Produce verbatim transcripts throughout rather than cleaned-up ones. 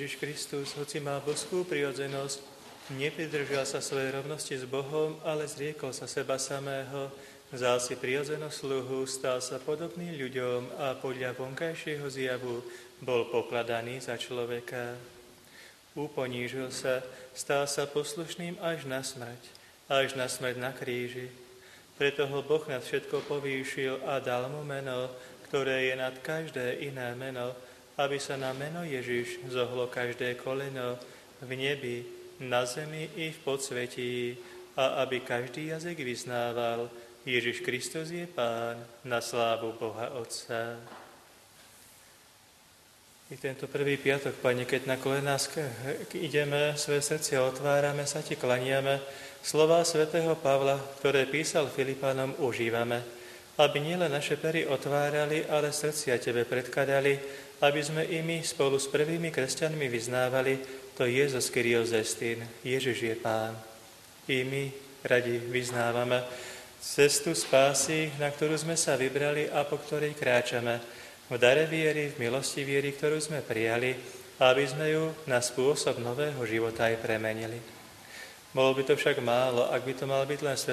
Ježiš Kristus, hoci má božskú prirodzenosť, nepridržal sa svojej rovnosti s Bohom, ale zriekol sa seba samého, vzal si prirodzenosť sluhu, stal sa podobný ľuďom a podľa vonkajšieho zjavu bol pokladaný za človeka. Uponížil sa, stal sa poslušným až na smrť, až na smrť na kríži. Preto ho Boh nad všetko povýšil a dal mu meno, ktoré je nad každé iné meno, aby sa na meno Ježiš zohlo každé koleno v nebi, na zemi i v podsvetí a aby každý jazyk vyznával, Ježiš Kristus je Pán, na slávu Boha Otca. I tento prvý piatok, Pane, keď na kolená ideme, svoje srdcia otvárame, sa Ti klaniame, slová svätého Pavla, ktoré písal Filipánom, užívame, aby nielen naše pery otvárali, ale srdcia Tebe predkladali, aby sme i my spolu s prvými kresťanmi vyznávali, to Jezus Kyrios Estin, Ježiš je Pán. I my radi vyznávame cestu spásy, na ktorú sme sa vybrali a po ktorej kráčame, v dare viery, v milosti viery, ktorú sme prijali, aby sme ju na spôsob nového života aj premenili. Bolo by to však málo, ak by to mal byť len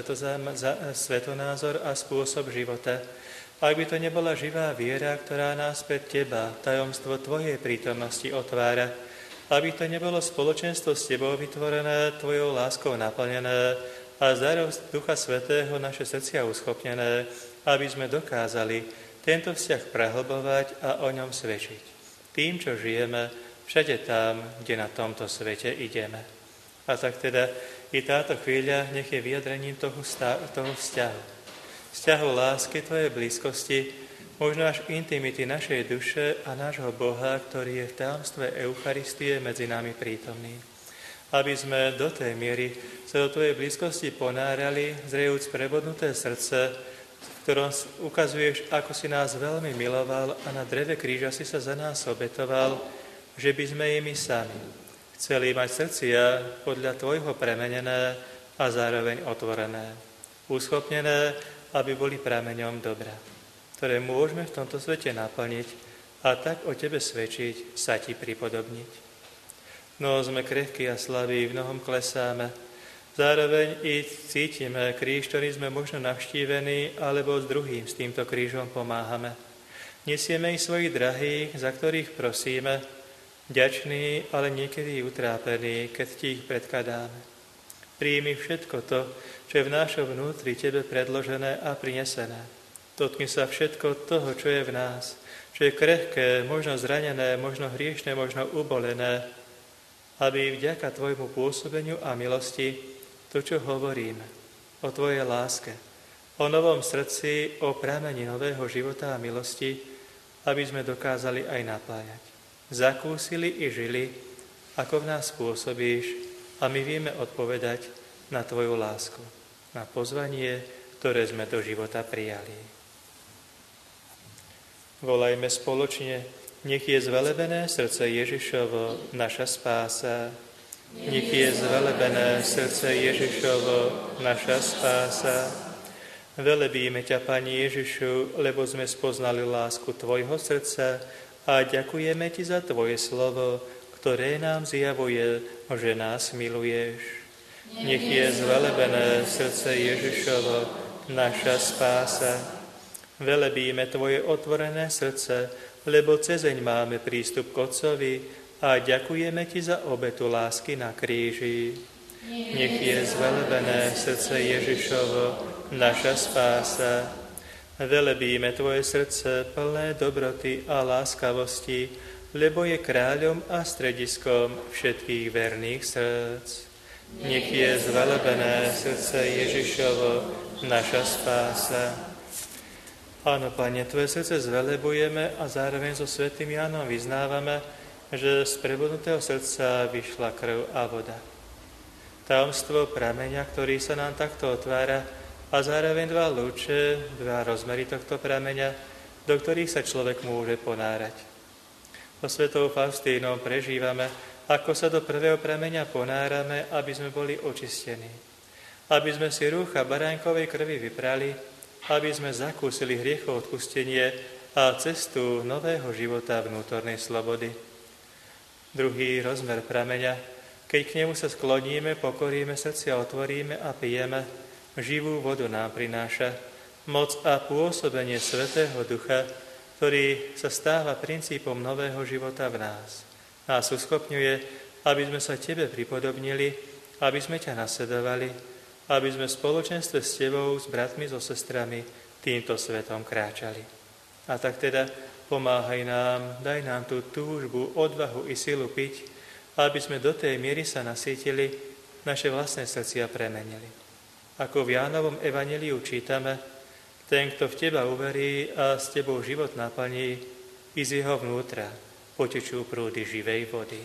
svetonázor a spôsob života, ak by to nebola živá viera, ktorá nás pred Teba, tajomstvo Tvojej prítomnosti otvára, aby to nebolo spoločenstvo s Tebou vytvorené, Tvojou láskou naplnené a z darov Ducha Svätého naše srdcia uschopnené, aby sme dokázali tento vzťah prehlbovať a o ňom svedčiť. Tým, čo žijeme, všade tam, kde na tomto svete ideme. A tak teda i táto chvíľa nech je vyjadrením toho, toho vzťahu. Vzťahu lásky, Tvojej blízkosti, možno až intimity našej duše a nášho Boha, ktorý je v tajomstve Eucharistie medzi nami prítomný. Aby sme do tej miery sa do Tvojej blízkosti ponárali, zrejúc prebodnuté srdce, v ktorom ukazuješ, ako si nás veľmi miloval a na dreve kríža si sa za nás obetoval, že by sme i my sami chceli mať srdcia podľa Tvojho premenené a zároveň otvorené, uschopnené, aby boli prameňom dobra, ktoré môžeme v tomto svete naplniť a tak o Tebe svedčiť, sa Ti pripodobniť. No sme krehkí a slabí, v mnohom klesáme, zároveň i cítime kríž, ktorý sme možno navštívení, alebo s druhým s týmto krížom pomáhame. Nesieme i svojich drahých, za ktorých prosíme, vďační, ale niekedy utrápení, keď Ti ich predkladáme. Príjmi všetko to, čo je v našom vnútri Tebe predložené a prinesené. Dotkni sa všetko toho, čo je v nás, čo je krehké, možno zranené, možno hriešne, možno ubolené, aby vďaka Tvojmu pôsobeniu a milosti to, čo hovoríme o Tvojej láske, o novom srdci, o pramení nového života a milosti, aby sme dokázali aj napájať. Zakúsili i žili, ako v nás pôsobíš, a my vieme odpovedať na Tvoju lásku, na pozvanie, ktoré sme do života prijali. Volajme spoločne, nech je zvelebené srdce Ježišovo, naša spása. Nech je zvelebené srdce Ježišovo, naša spása. Velebíme ťa, Pani Ježišu, lebo sme spoznali lásku Tvojho srdca a ďakujeme Ti za Tvoje slovo, ktoré nám zjavuje, že nás miluješ. Nech je zvelebené srdce Ježišovo, naša spása. Velebíme Tvoje otvorené srdce, lebo cezeň máme prístup k Otcovi a ďakujeme Ti za obetu lásky na kríži. Nech je zvelebené srdce Ježišovo, naša spása. Velebíme Tvoje srdce plné dobroty a láskavosti, lebo je kráľom a strediskom všetkých verných srdc. Nech je zvelebené srdce Ježišovo, naša spása. Áno, Pane, Tvoje srdce zvelebujeme a zároveň so svätým Jánom vyznávame, že z prebudnutého srdca vyšla krv a voda. Tajomstvo prameňa, ktorý sa nám takto otvára, a zároveň dva lúče, dva rozmery tohto prameňa, do ktorých sa človek môže ponárať. So svetou Faustínou prežívame, ako sa do prvého prameňa ponárame, aby sme boli očistení. Aby sme si rúcha baránkovej krvi vyprali, aby sme zakúsili hriechov odpustenie a cestu nového života vnútornej slobody. Druhý rozmer prameňa, keď k nemu sa skloníme, pokoríme srdcia, otvoríme a pijeme, živú vodu nám prináša moc a pôsobenie Svätého Ducha, ktorý sa stáva princípom nového života v nás. Nás uschopňuje, aby sme sa Tebe pripodobnili, aby sme ťa nasledovali, aby sme v spoločenstve s Tebou, s bratmi, so sestrami týmto svetom kráčali. A tak teda pomáhaj nám, daj nám tú túžbu, odvahu i silu piť, aby sme do tej miery sa nasýtili, naše vlastné srdcia premenili. Ako v Jánovom evanjeliu čítame, ten, kto v Teba uverí a s Tebou život naplní, i z jeho vnútra potečú prúdy živej vody.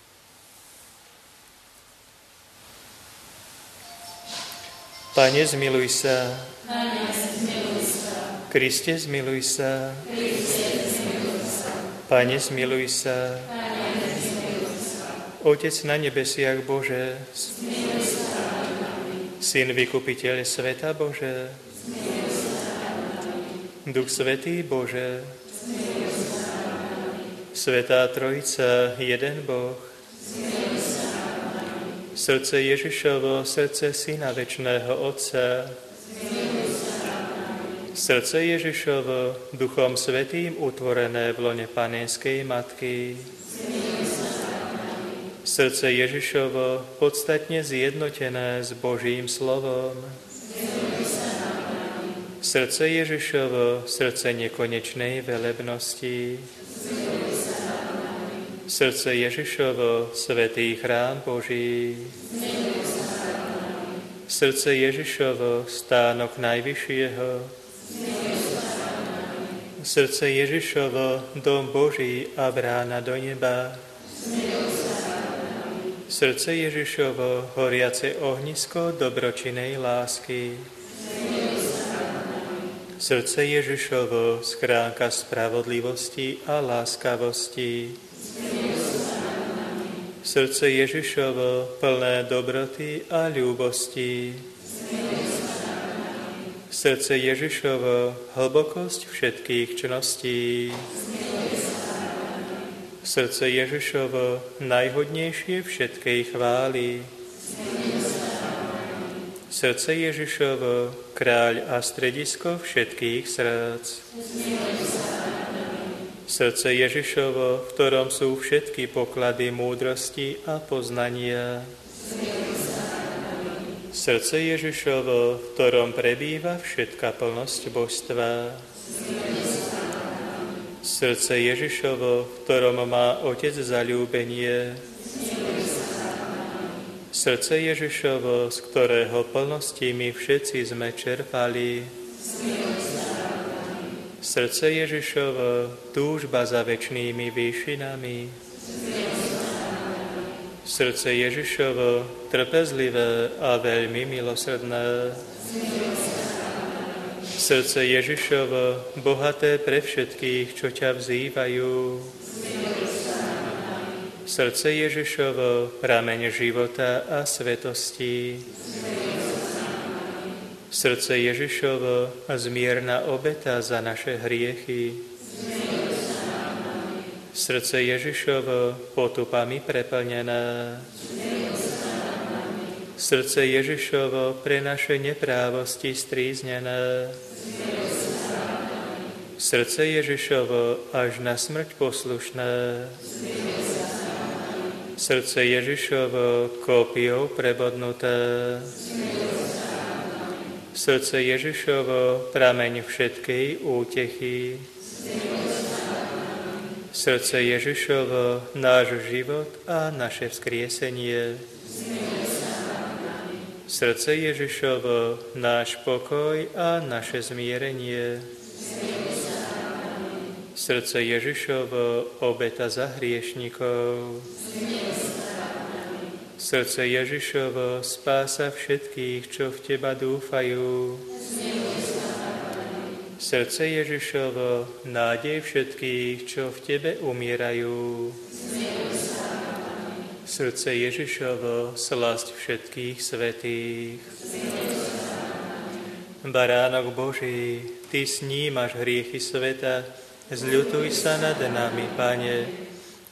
Pane, zmiluj sa. Pane, zmiluj sa. Kriste, zmiluj sa. Kriste, zmiluj sa. Pane, zmiluj sa. Pane, zmiluj sa. Otec na nebesiach Bože, Zmiluj sa nad nami. Syn vykupiteľ sveta Bože, Zmiluj sa nad nami. Duch Svätý Bože, Zmiluj sa nad nami. Svätá Trojica, jeden Boh, Zmiluj sa nad nami. srdce Ježišovo, srdce Syna večného Otca, Zmiluj sa nad nami. srdce Ježišovo, Duchom Svätým utvorené v lone Panenskej Matky, Zmiluj sa nad nami. srdce Ježišovo, podstatne zjednotené s Božím slovom, Zmiluj sa nad nami. srdce Ježišovo, srdce nekonečnej velebnosti, Zmiluj sa nad nami. srdce Ježišovo, svätý chrám Boží, Zmiluj sa nad nami. srdce Ježišovo, stánok Najvyššieho, Zmiluj sa nad nami. srdce Ježišovo, dom Boží a brána do neba, Zmiluj sa nad nami. srdce Ježišovo, horiace ohnisko dobročinej lásky, Zmiluj sa nad nami. srdce Ježišovo, schránka spravodlivosti a láskavosti, Zmiluj sa nad nami. srdce Ježišovo, plné dobroty a ľúbosti, Zmiluj sa nad nami. srdce Ježišovo, hlbokosť všetkých čností, Zmiluj sa nad nami. srdce Ježišovo, najhodnejšie všetkej chvály, Zmiluj sa nad nami. srdce Ježišovo, kráľ a stredisko všetkých srdc, Zmiluj sa nad nami. srdce Ježišovo, v ktorom sú všetky poklady múdrosti a poznania, Zmiluj sa nad nami. srdce Ježišovo, v ktorom prebýva všetká plnosť božstva, Zmiluj sa nad nami. srdce Ježišovo, v ktorom má Otec zaľúbenie, Zmiluj sa nad nami. srdce Ježišovo, z ktorého plnosti my všetci sme čerpali, Zmiluj sa nad nami. srdce Ježišovo, túžba za večnými výšinami, Zmiluj sa nad nami. srdce Ježišovo, trpezlivé a veľmi milosrdné, Zmiluj sa nad nami. srdce Ježišovo, bohaté pre všetkých, čo ťa vzývajú, Zmiluj sa nad nami. srdce Ježišovo, prameň života a svetosti, Zmiluj sa nad nami. srdce Ježišovo, zmierna obeta za naše hriechy, Zmiluj sa nad nami. srdce Ježišovo, potupami preplnené, Zmiluj sa nad nami. srdce Ježišovo, pre naše neprávosti stríznené, Zmiluj sa nad nami. srdce Ježišovo, až na smrť poslušné, Zmiluj sa nad nami. srdce Ježišovo, kópiou prebodnuté, Zmiluj sa nad nami. srdce Ježišovo, prameň všetkej útechy, Zmiluj sa nad nami. srdce Ježišovo, náš život a naše vzkriesenie, Zmiluj sa nad nami. srdce Ježišovo, náš pokoj a naše zmierenie, Zmiluj sa nad nami. srdce Ježišovo, obeta za hriešnikov, Zmiluj sa nad nami. srdce Ježišovo, spása všetkých, čo v Teba dúfajú, Zmiluj sa nad nami. srdce Ježišovo, nádej všetkých, čo v Tebe umierajú, Zmiluj sa nad nami. srdce Ježišovo, slasť všetkých svätých. Zmiluj sa nad nami. Baránok Boží, Ty snímaš hriechy sveta, zľutuj sa nad nami, Pane.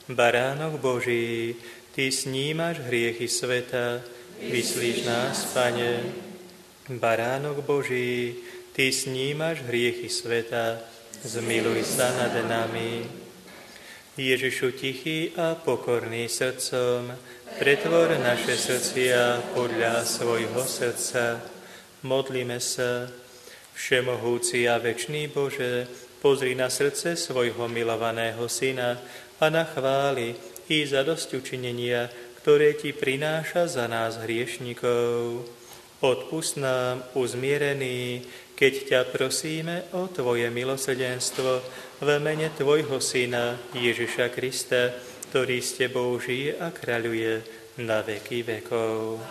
Baránok Boží, Ty snímaš hriechy sveta, vyslíš nás, Pane. Baránok Boží, Ty snímaš hriechy sveta, zmiluj sa nad nami. Ježišu tichý a pokorný srdcom, pretvor naše srdcia podľa svojho srdca. Modlíme sa. Všemohúci a večný Bože, pozri na srdce svojho milovaného Syna a na chvály i zadosťučinenia, ktoré Ti prináša za nás hriešnikov. Odpusť nám, uzmierený, keď ťa prosíme o Tvoje milosrdenstvo v mene Tvojho Syna Ježiša Krista, ktorý s Tebou žije a kráľuje na veky vekov.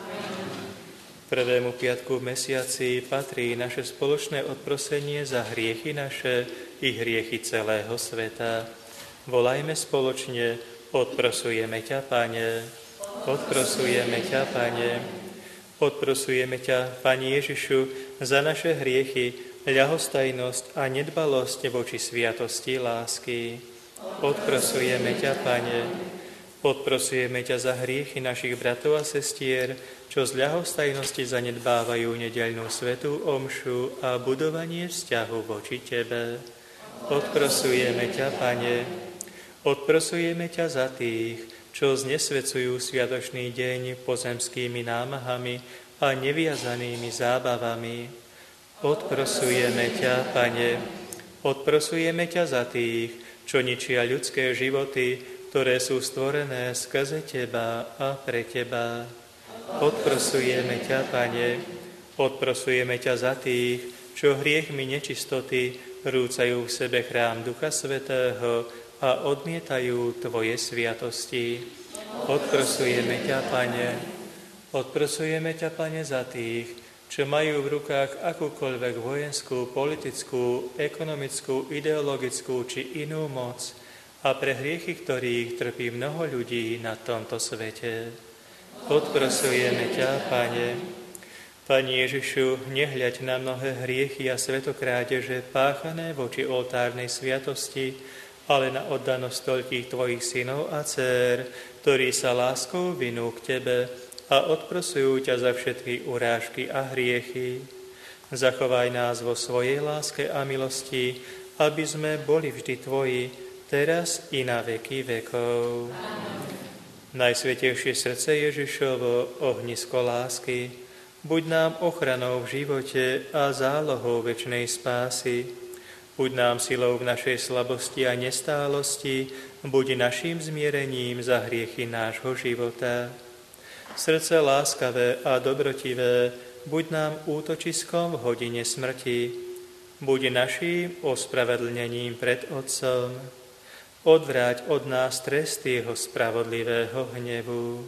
Prvému piatku v mesiaci patrí naše spoločné odprosenie za hriechy naše i hriechy celého sveta. Volajme spoločne: odprosujeme ťa, Pane, odprosujeme ťa, Pane. Odprosujeme ťa, Pane Ježišu, za naše hriechy, ľahostajnosť a nedbalosť voči sviatosti lásky. Odprosujeme ťa, Pane. Odprosujeme ťa za hriechy našich bratov a sestier, čo z ľahostajnosti zanedbávajú nedeľnú svätú omšu a budovanie vzťahu voči Tebe. Odprosujeme ťa, Pane. Odprosujeme ťa za tých, čo znesvecujú sviatočný deň pozemskými námahami a neviazanými zábavami. Odprosujeme ťa, Pane. Odprosujeme ťa za tých, čo ničia ľudské životy, ktoré sú stvorené skrze Teba a pre Teba. Odprosujeme ťa, Pane. Odprosujeme ťa za tých, čo hriechmi nečistoty rúcajú v sebe chrám Ducha Svätého a odmietajú Tvoje sviatosti. Odprosujeme ťa, Pane. Odprosujeme ťa, Pane, za tých, čo majú v rukách akúkoľvek vojenskú, politickú, ekonomickú, ideologickú či inú moc a pre hriechy, ktorých trpí mnoho ľudí na tomto svete. Odprosujeme ťa, Pane. Pane Ježišu, nehľaď na mnohé hriechy a svetokrádeže páchané voči oltárnej sviatosti, ale na oddanosť toľkých Tvojich synov a dcér, ktorí sa láskou vinú k Tebe a odprosujú ťa za všetky urážky a hriechy. Zachovaj nás vo svojej láske a milosti, aby sme boli vždy Tvoji, teraz i na veky vekov. Najsvätejšie srdce Ježišovo, ohnisko lásky, buď nám ochranou v živote a zálohou večnej spásy. Buď nám silou v našej slabosti a nestálosti, buď naším zmierením za hriechy nášho života. Srdce láskavé a dobrotivé, buď nám útočiskom v hodine smrti, buď naším ospravedlnením pred Otcom. Odvráť od nás trest jeho spravodlivého hnevu.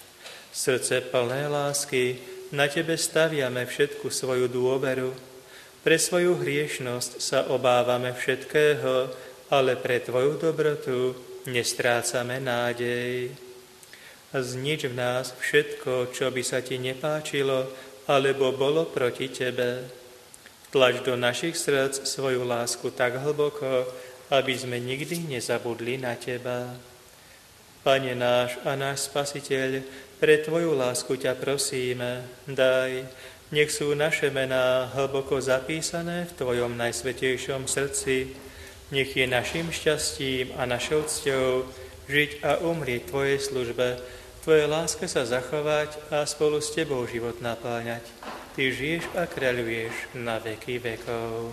Srdce plné lásky, na Tebe staviame všetku svoju dôveru. Pre svoju hriešnosť sa obávame všetkého, ale pre Tvoju dobrotu nestrácame nádej. Znič v nás všetko, čo by sa Ti nepáčilo, alebo bolo proti Tebe. Tlač do našich srdc svoju lásku tak hlboko, aby sme nikdy nezabudli na Teba. Pane náš a náš Spasiteľ, pre Tvoju lásku ťa prosíme, daj, nech sú naše mená hlboko zapísané v Tvojom najsvätejšom srdci. Nech je našim šťastím a našou cťou žiť a umrieť Tvojej službe, Tvojej láske sa zachovať a spolu s Tebou život napáňať. Ty žiješ a kráľuješ na veky vekov.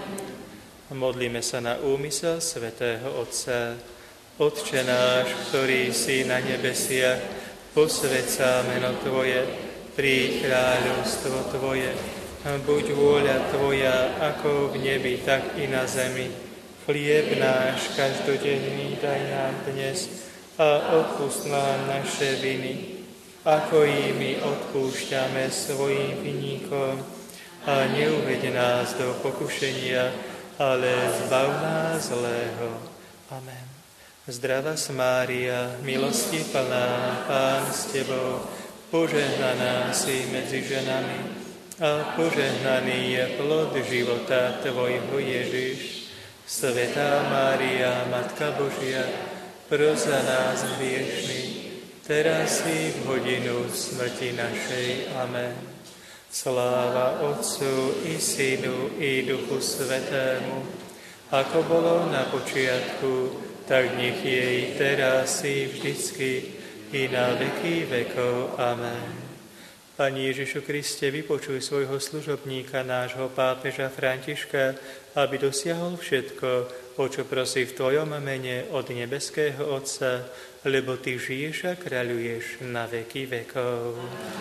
Modlíme sa na úmysel svätého Otca. Otče náš, ktorý si na nebesiach, posväť sa meno Tvoje, príď kráľovstvo Tvoje, buď vôľa Tvoja, ako v nebi, tak i na zemi. Chlieb náš každodenný daj nám dnes a odpusť nám naše viny, ako i my odpúšťame svojim vinníkom, a neuveď nás do pokušenia, ale zbav nás zlého. Amen. Zdravás Mária, milosti plná, Pán s Tebou, požehnaná si medzi ženami a požehnaný je plod života Tvojho Ježiš. Svätá Mária, Matka Božia, pros za nás hriešných, teraz i v hodinu smrti našej. Amen. Sláva Otcu i Synu i Duchu Svätému, ako bolo na počiatku, tak nech je i teraz i vždycky i na veky vekov. Amen. Pani Ježišu Kriste, vypočuj svojho služobníka, nášho pápeža Františka, aby dosiahol všetko, o čo prosí v Tvojom mene od nebeského Otca, lebo Ty žiješ a kráľuješ na veky vekov.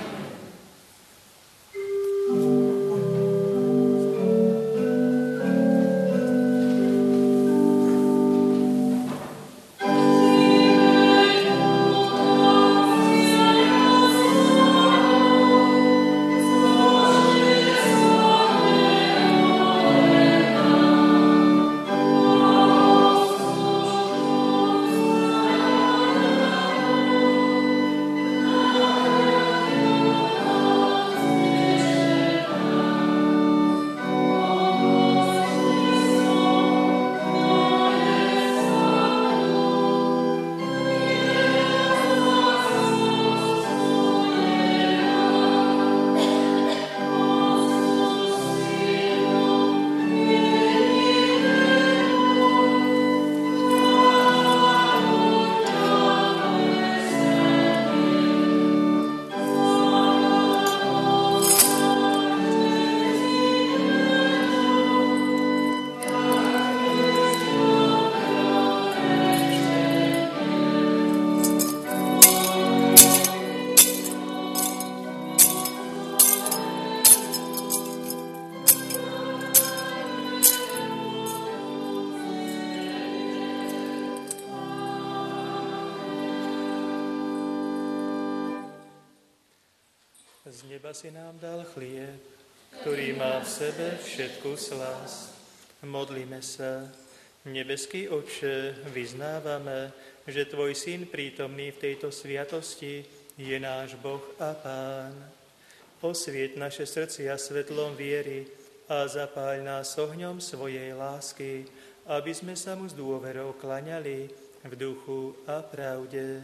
Z neba si nám dal chlieb, ktorý má v sebe všetku slásť. Modlíme sa. Nebeský Otče, vyznávame, že Tvoj Syn prítomný v tejto sviatosti je náš Boh a Pán. Osvieť naše srdcia svetlom viery a zapáľ nás ohňom svojej lásky, aby sme sa mu s dôverou klaňali v duchu a pravde.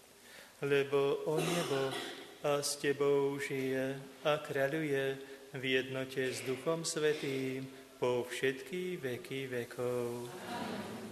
Lebo On je Boh a s Tebou žije a kráľuje v jednote s Duchom Svätým po všetky veky vekov. Amen.